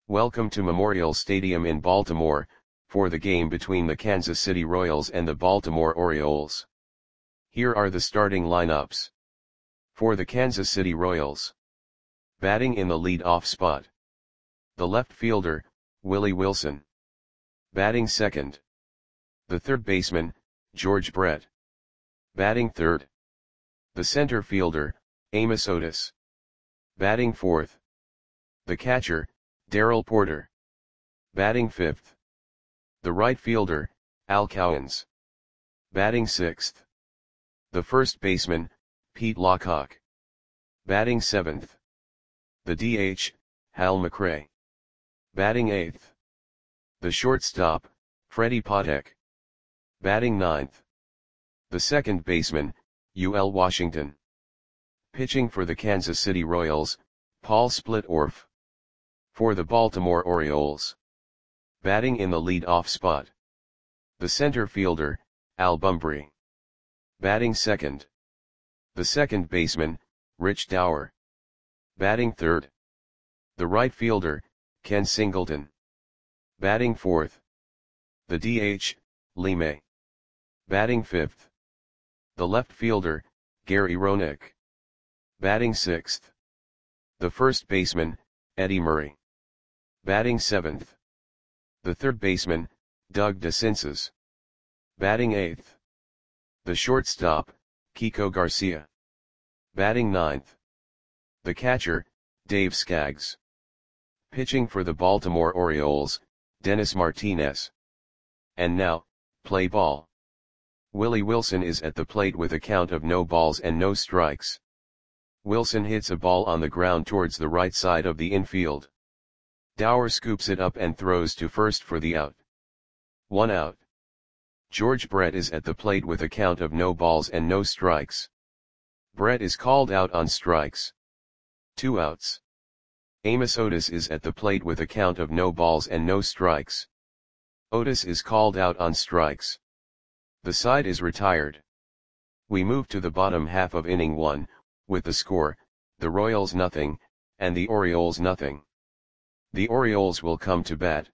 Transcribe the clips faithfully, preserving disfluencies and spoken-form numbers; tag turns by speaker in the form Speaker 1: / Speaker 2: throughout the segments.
Speaker 1: Welcome to Memorial Stadium in Baltimore, for the game between the Kansas City Royals and the Baltimore Orioles. Here are the starting lineups. For the Kansas City Royals. Batting in the lead-off spot. The left fielder, Willie Wilson. Batting second. The third baseman, George Brett. Batting third. The center fielder, Amos Otis. Batting fourth. The catcher, Darrell Porter. Batting fifth. The right fielder, Al Cowens. Batting sixth. The first baseman, Pete Lockhart. Batting seventh. The D H, Hal McRae. Batting eighth. The shortstop, Freddie Patek. Batting ninth. The second baseman, U L Washington. Pitching for the Kansas City Royals, Paul Splitorf. For the Baltimore Orioles. Batting in the lead-off spot. The center fielder, Al Bumbry. Batting second. The second baseman, Rich Dauer. Batting third. The right fielder, Ken Singleton. Batting fourth. The D H, Lee May. Batting fifth. The left fielder, Gary Roenick. Batting sixth. The first baseman, Eddie Murray. Batting seventh. The third baseman, Doug DeCinces. Batting eighth. The shortstop, Kiko Garcia. Batting ninth. The catcher, Dave Skaggs. Pitching for the Baltimore Orioles, Dennis Martinez. And now, play ball. Willie Wilson is at the plate with a count of no balls and no strikes. Wilson hits a ball on the ground towards the right side of the infield. Dauer scoops it up and throws to first for the out. One out. George Brett is at the plate with a count of no balls and no strikes. Brett is called out on strikes. Two outs. Amos Otis is at the plate with a count of no balls and no strikes. Otis is called out on strikes. The side is retired. We move to the bottom half of inning one, with the score, the Royals nothing, and the Orioles nothing. The Orioles will come to bat.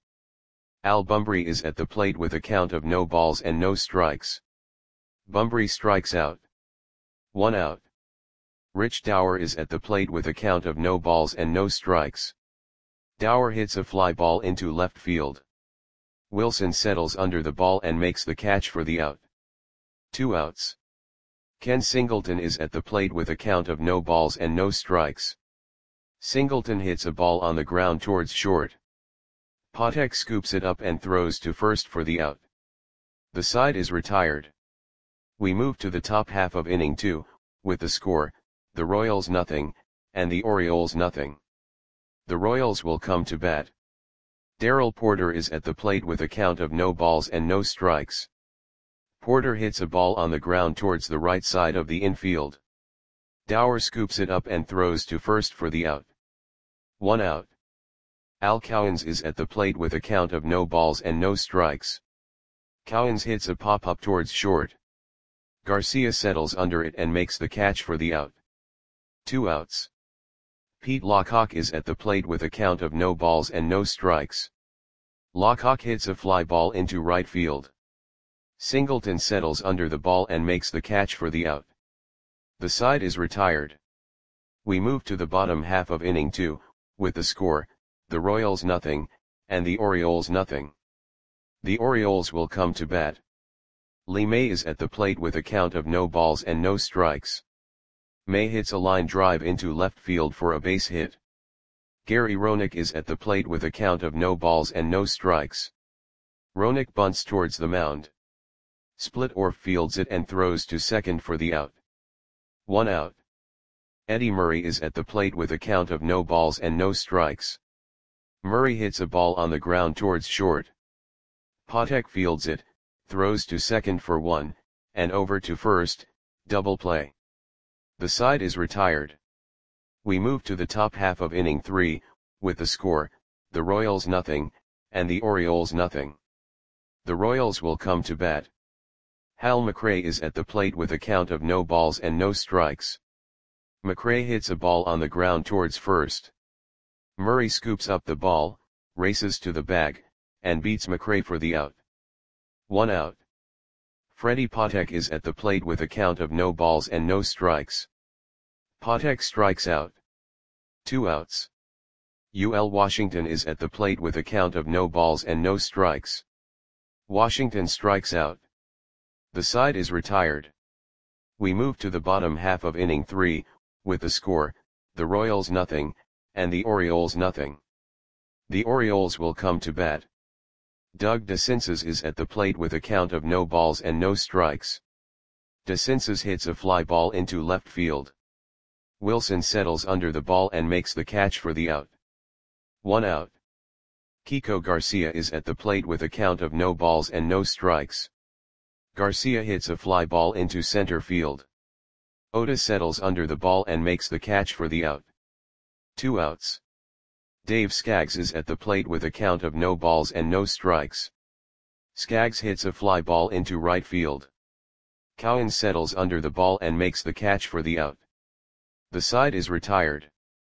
Speaker 1: Al Bumbry is at the plate with a count of no balls and no strikes. Bumbry strikes out. One out. Rich Dauer is at the plate with a count of no balls and no strikes. Dauer hits a fly ball into left field. Wilson settles under the ball and makes the catch for the out. Two outs. Ken Singleton is at the plate with a count of no balls and no strikes. Singleton hits a ball on the ground towards short. Patek scoops it up and throws to first for the out. The side is retired. We move to the top half of inning two, with the score, the Royals nothing, and the Orioles nothing. The Royals will come to bat. Darrell Porter is at the plate with a count of no balls and no strikes. Porter hits a ball on the ground towards the right side of the infield. Dauer scoops it up and throws to first for the out. One out. Al Cowens is at the plate with a count of no balls and no strikes. Cowens hits a pop-up towards short. Garcia settles under it and makes the catch for the out. Two outs. Pete Lockhart is at the plate with a count of no balls and no strikes. Lockhart hits a fly ball into right field. Singleton settles under the ball and makes the catch for the out. The side is retired. We move to the bottom half of inning two, with the score, the Royals nothing, and the Orioles nothing. The Orioles will come to bat. Lee May is at the plate with a count of no balls and no strikes. May hits a line drive into left field for a base hit. Gary Roenick is at the plate with a count of no balls and no strikes. Roenick bunts towards the mound. Splitorf fields it and throws to second for the out. One out. Eddie Murray is at the plate with a count of no balls and no strikes. Murray hits a ball on the ground towards short. Patek fields it, throws to second for one, and over to first, double play. The side is retired. We move to the top half of inning three, with the score, the Royals nothing, and the Orioles nothing. The Royals will come to bat. Hal McRae is at the plate with a count of no balls and no strikes. McRae hits a ball on the ground towards first. Murray scoops up the ball, races to the bag, and beats McRae for the out. One out. Freddie Patek is at the plate with a count of no balls and no strikes. Patek strikes out. Two outs. U L Washington is at the plate with a count of no balls and no strikes. Washington strikes out. The side is retired. We move to the bottom half of inning three, with the score, the Royals nothing, and the Orioles nothing. The Orioles will come to bat. Doug DeCinces is at the plate with a count of no balls and no strikes. DeCinces hits a fly ball into left field. Wilson settles under the ball and makes the catch for the out. One out. Kiko Garcia is at the plate with a count of no balls and no strikes. Garcia hits a fly ball into center field. Otis settles under the ball and makes the catch for the out. Two outs. Dave Skaggs is at the plate with a count of no balls and no strikes. Skaggs hits a fly ball into right field. Cowan settles under the ball and makes the catch for the out. The side is retired.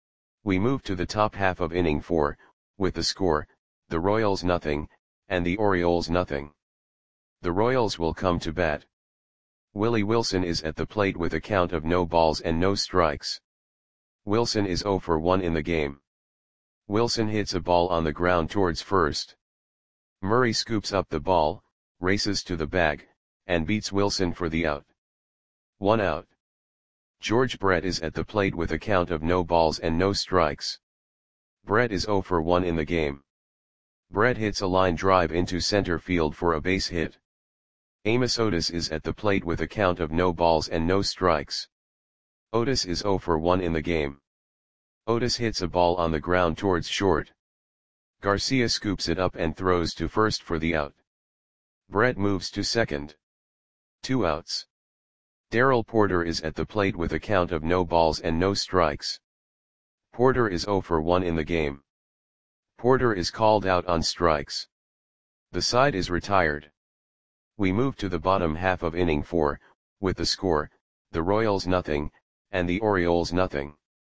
Speaker 1: We move to the top half of inning four, with the score, the Royals nothing, and the Orioles nothing. The Royals will come to bat. Willie Wilson is at the plate with a count of no balls and no strikes. Wilson is oh for one in the game. Wilson hits a ball on the ground towards first. Murray scoops up the ball, races to the bag, and beats Wilson for the out. One out. George Brett is at the plate with a count of no balls and no strikes. Brett is oh for one in the game. Brett hits a line drive into center field for a base hit. Amos Otis is at the plate with a count of no balls and no strikes. Otis is oh for one in the game. Otis hits a ball on the ground towards short. Garcia scoops it up and throws to first for the out. Brett moves to second. Two outs. Darrell Porter is at the plate with a count of no balls and no strikes. Porter is oh for one in the game. Porter is called out on strikes. The side is retired. We move to the bottom half of inning four, with the score, the Royals nothing, and the Orioles nothing.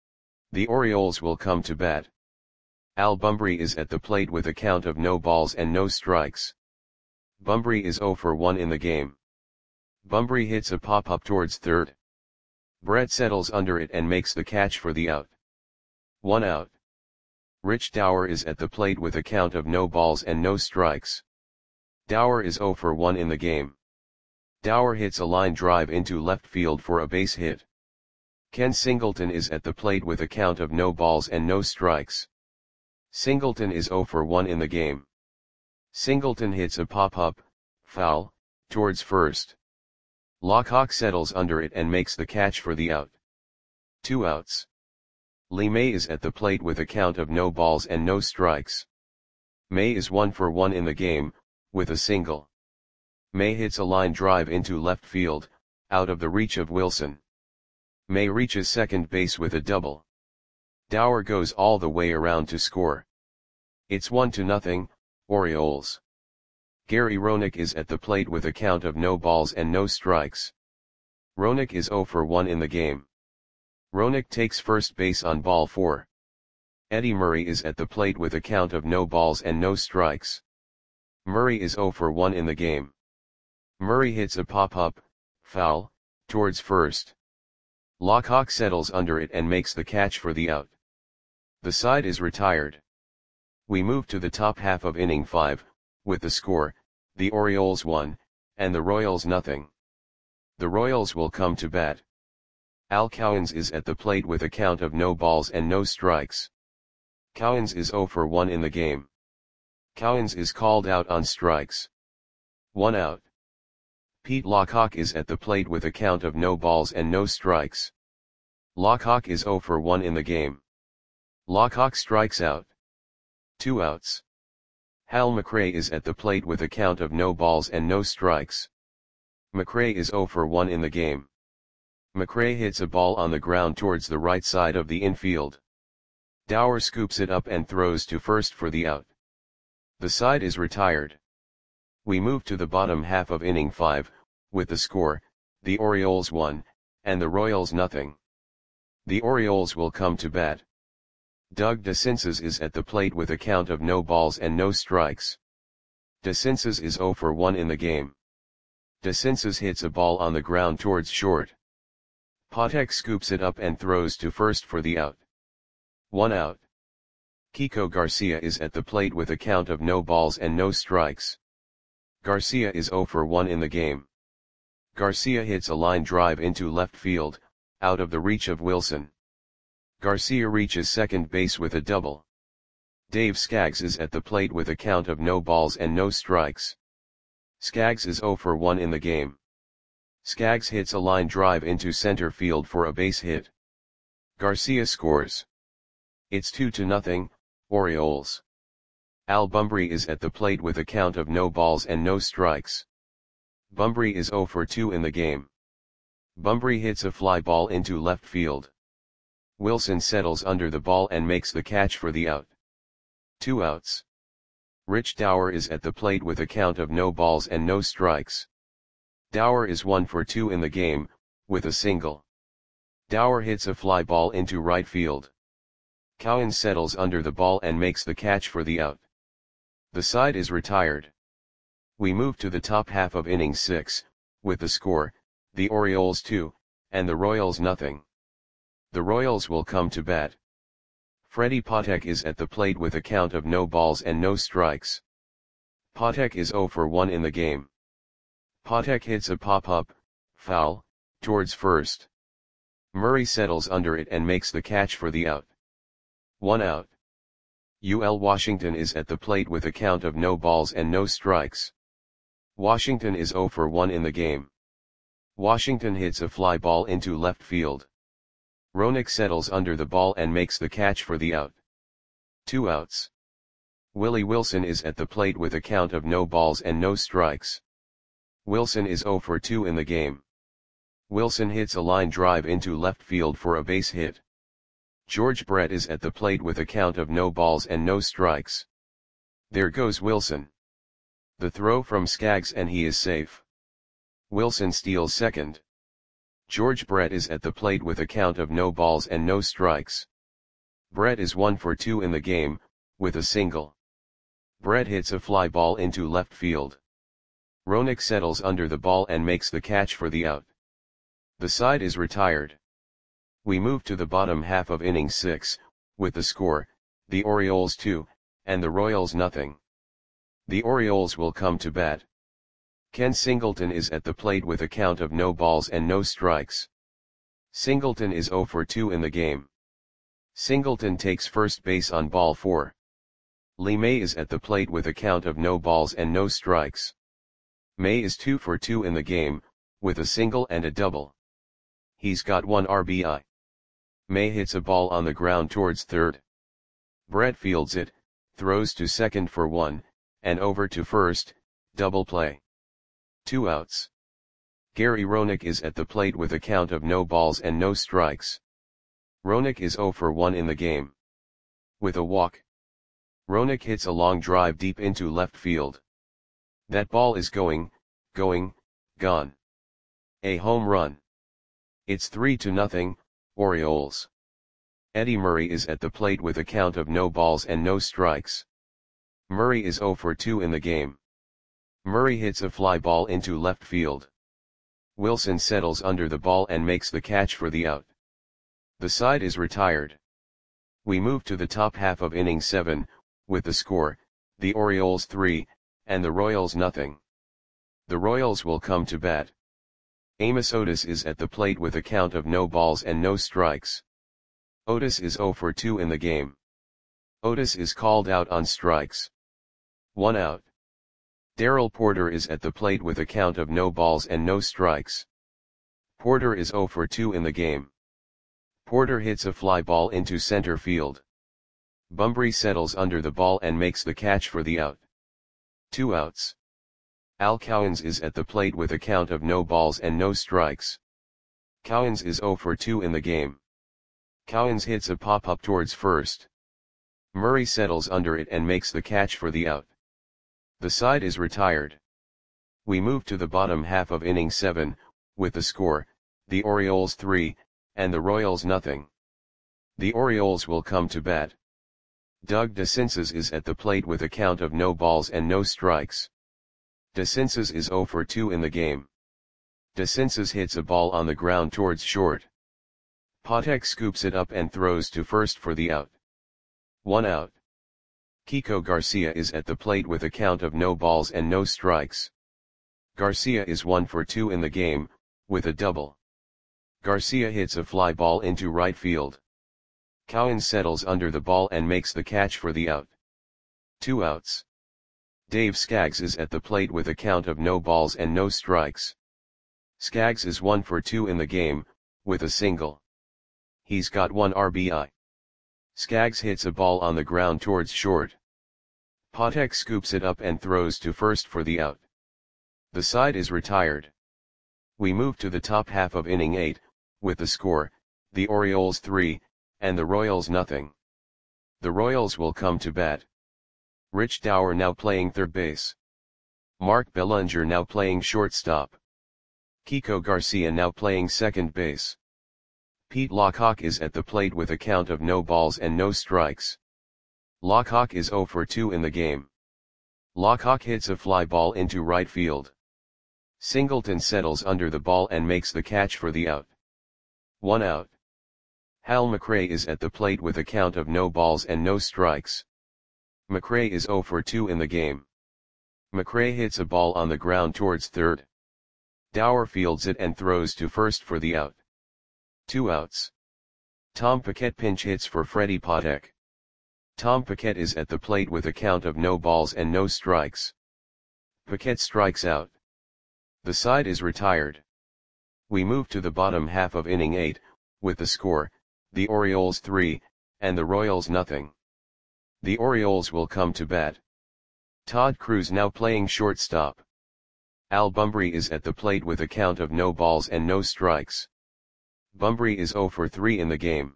Speaker 1: The Orioles will come to bat. Al Bumbry is at the plate with a count of no balls and no strikes. Bumbry is oh for one in the game. Bumbry hits a pop-up towards third. Brett settles under it and makes the catch for the out. One out. Rich Dower is at the plate with a count of no balls and no strikes. Dower is oh for one in the game. Dower hits a line drive into left field for a base hit. Ken Singleton is at the plate with a count of no balls and no strikes. Singleton is oh for one in the game. Singleton hits a pop-up, foul, towards first. Lockhawk settles under it and makes the catch for the out. Two outs. Lee May is at the plate with a count of no balls and no strikes. May is one for one in the game, with a single. May hits a line drive into left field, out of the reach of Wilson. May reaches second base with a double. Dower goes all the way around to score. It's one to nothing, Orioles. Gary Roenick is at the plate with a count of no balls and no strikes. Roenick is oh for one in the game. Roenick takes first base on ball four. Eddie Murray is at the plate with a count of no balls and no strikes. Murray is oh for one in the game. Murray hits a pop-up, foul, towards first. Lockhawk settles under it and makes the catch for the out. The side is retired. We move to the top half of inning five, with the score, the Orioles one, and the Royals nothing. The Royals will come to bat. Al Cowens is at the plate with a count of no balls and no strikes. Cowens is oh for one in the game. Cowens is called out on strikes. One out. Pete Lockhawk is at the plate with a count of no balls and no strikes. Lockhawk is oh for one in the game. Lockhawk strikes out. Two outs. Hal McRae is at the plate with a count of no balls and no strikes. McRae is oh for one in the game. McRae hits a ball on the ground towards the right side of the infield. Dower scoops it up and throws to first for the out. The side is retired. We move to the bottom half of inning five, with the score, the Orioles one, and the Royals nothing. The Orioles will come to bat. Doug DeCinces is at the plate with a count of no balls and no strikes. DeCinces is zero for one in the game. DeCinces hits a ball on the ground towards short. Patek scoops it up and throws to first for the out. One out. Kiko Garcia is at the plate with a count of no balls and no strikes. Garcia is zero for one in the game. Garcia hits a line drive into left field, out of the reach of Wilson. Garcia reaches second base with a double. Dave Skaggs is at the plate with a count of no balls and no strikes. Skaggs is zero for one in the game. Skaggs hits a line drive into center field for a base hit. Garcia scores. It's two to nothing, Orioles. Al Bumbry is at the plate with a count of no balls and no strikes. Bumbry is zero for two in the game. Bumbry hits a fly ball into left field. Wilson settles under the ball and makes the catch for the out. Two outs. Rich Dower is at the plate with a count of no balls and no strikes. Dower is one for two in the game, with a single. Dower hits a fly ball into right field. Cowan settles under the ball and makes the catch for the out. The side is retired. We move to the top half of inning six, with the score, the Orioles two, and the Royals nothing. The Royals will come to bat. Freddie Patek is at the plate with a count of no balls and no strikes. Patek is zero for one in the game. Patek hits a pop-up, foul, towards first. Murray settles under it and makes the catch for the out. One out. U L Washington is at the plate with a count of no balls and no strikes. Washington is zero for one in the game. Washington hits a fly ball into left field. Roenick settles under the ball and makes the catch for the out. Two outs. Willie Wilson is at the plate with a count of no balls and no strikes. Wilson is zero for two in the game. Wilson hits a line drive into left field for a base hit. George Brett is at the plate with a count of no balls and no strikes. There goes Wilson. The throw from Skaggs and he is safe. Wilson steals second. George Brett is at the plate with a count of no balls and no strikes. Brett is one for two in the game, with a single. Brett hits a fly ball into left field. Roenick settles under the ball and makes the catch for the out. The side is retired. We move to the bottom half of inning six, with the score, the Orioles two, and the Royals nothing. The Orioles will come to bat. Ken Singleton is at the plate with a count of no balls and no strikes. Singleton is zero for two in the game. Singleton takes first base on ball four. Lee May is at the plate with a count of no balls and no strikes. May is two for two in the game, with a single and a double. He's got one R B I. May hits a ball on the ground towards third. Brett fields it, throws to second for one, and over to first, double play. Two outs. Gary Roenick is at the plate with a count of no balls and no strikes. Roenick is zero for one in the game. With a walk. Roenick hits a long drive deep into left field. That ball is going, going, gone. A home run. It's three to nothing, Orioles. Eddie Murray is at the plate with a count of no balls and no strikes. Murray is zero for two in the game. Murray hits a fly ball into left field. Wilson settles under the ball and makes the catch for the out. The side is retired. We move to the top half of inning seven, with the score, the Orioles three, and the Royals nothing. The Royals will come to bat. Amos Otis is at the plate with a count of no balls and no strikes. Otis is zero for two in the game. Otis is called out on strikes. One out. Darrell Porter is at the plate with a count of no balls and no strikes. Porter is zero for two in the game. Porter hits a fly ball into center field. Bumbry settles under the ball and makes the catch for the out. Two outs. Al Cowens is at the plate with a count of no balls and no strikes. Cowens is zero for two in the game. Cowens hits a pop-up towards first. Murray settles under it and makes the catch for the out. The side is retired. We move to the bottom half of inning seven, with the score, the Orioles three, and the Royals nothing. The Orioles will come to bat. Doug DeCinces is at the plate with a count of no balls and no strikes. DeCinces is zero for two in the game. DeCinces hits a ball on the ground towards short. Patek scoops it up and throws to first for the out. One out. Kiko Garcia is at the plate with a count of no balls and no strikes. Garcia is one for two in the game, with a double. Garcia hits a fly ball into right field. Cowan settles under the ball and makes the catch for the out. Two outs. Dave Skaggs is at the plate with a count of no balls and no strikes. Skaggs is one for two in the game, with a single. He's got one R B I. Skaggs hits a ball on the ground towards short. Patek scoops it up and throws to first for the out. The side is retired. We move to the top half of inning eight, with the score, the Orioles three, and the Royals nothing. The Royals will come to bat. Rich Dower now playing third base. Mark Bellinger now playing shortstop. Kiko Garcia now playing second base. Pete Lockhawk is at the plate with a count of no balls and no strikes. Lockhawk is zero for two in the game. Lockhawk hits a fly ball into right field. Singleton settles under the ball and makes the catch for the out. One out. Hal McRae is at the plate with a count of no balls and no strikes. McRae is zero for two in the game. McRae hits a ball on the ground towards third. Dower fields it and throws to first for the out. Two outs. Tom Paquette pinch hits for Freddie Patek. Tom Paquette is at the plate with a count of no balls and no strikes. Paquette strikes out. The side is retired. We move to the bottom half of inning eight, with the score, the Orioles three, and the Royals nothing. The Orioles will come to bat. Todd Cruz now playing shortstop. Al Bumbry is at the plate with a count of no balls and no strikes. Bumbry is zero for three in the game.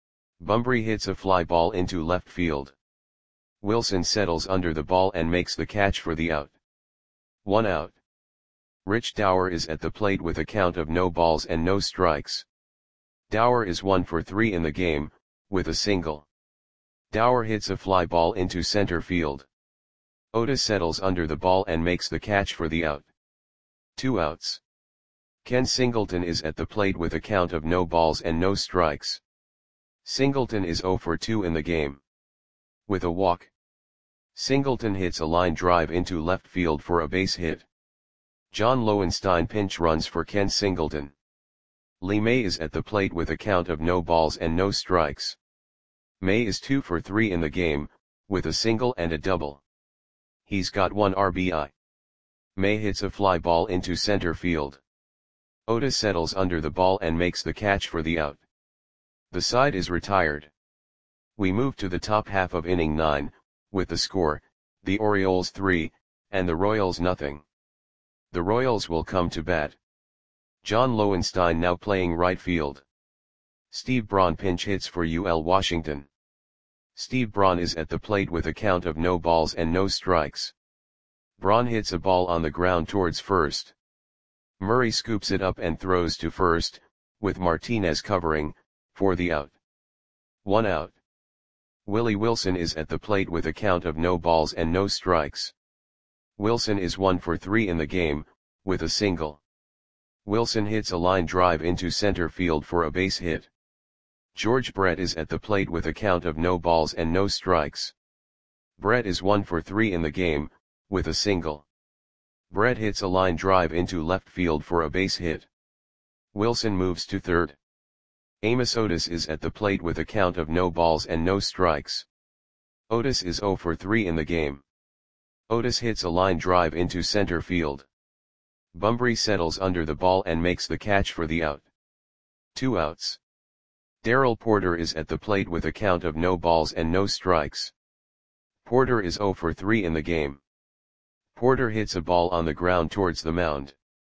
Speaker 1: Bumbry hits a fly ball into left field. Wilson settles under the ball and makes the catch for the out. One out. Rich Dower is at the plate with a count of no balls and no strikes. Dower is one for three in the game, with a single. Dower hits a fly ball into center field. Otis settles under the ball and makes the catch for the out. Two outs. Ken Singleton is at the plate with a count of no balls and no strikes. Singleton is zero for two in the game. With a walk. Singleton hits a line drive into left field for a base hit. John Lowenstein pinch runs for Ken Singleton. Lee May is at the plate with a count of no balls and no strikes. May is two for three in the game, with a single and a double. He's got one R B I. May hits a fly ball into center field. Otis settles under the ball and makes the catch for the out. The side is retired. We move to the top half of inning nine, with the score, the Orioles three, and the Royals nothing. The Royals will come to bat. John Lowenstein now playing right field. Steve Braun pinch hits for U L Washington. Steve Braun is at the plate with a count of no balls and no strikes. Braun hits a ball on the ground towards first. Murray scoops it up and throws to first, with Martinez covering, for the out. One out. Willie Wilson is at the plate with a count of no balls and no strikes. Wilson is one for three in the game, with a single. Wilson hits a line drive into center field for a base hit. George Brett is at the plate with a count of no balls and no strikes. Brett is one for three in the game, with a single. Brett hits a line drive into left field for a base hit. Wilson moves to third. Amos Otis is at the plate with a count of no balls and no strikes. Otis is zero for three in the game. Otis hits a line drive into center field. Bumbry settles under the ball and makes the catch for the out. Two outs. Darrell Porter is at the plate with a count of no balls and no strikes. Porter is zero for three in the game. Porter hits a ball on the ground towards the mound.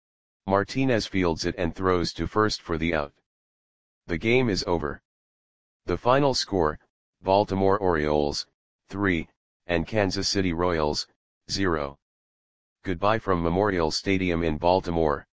Speaker 1: Martinez fields it and throws to first for the out. The game is over. The final score, Baltimore Orioles, three, and Kansas City Royals, zero. Goodbye from Memorial Stadium in Baltimore.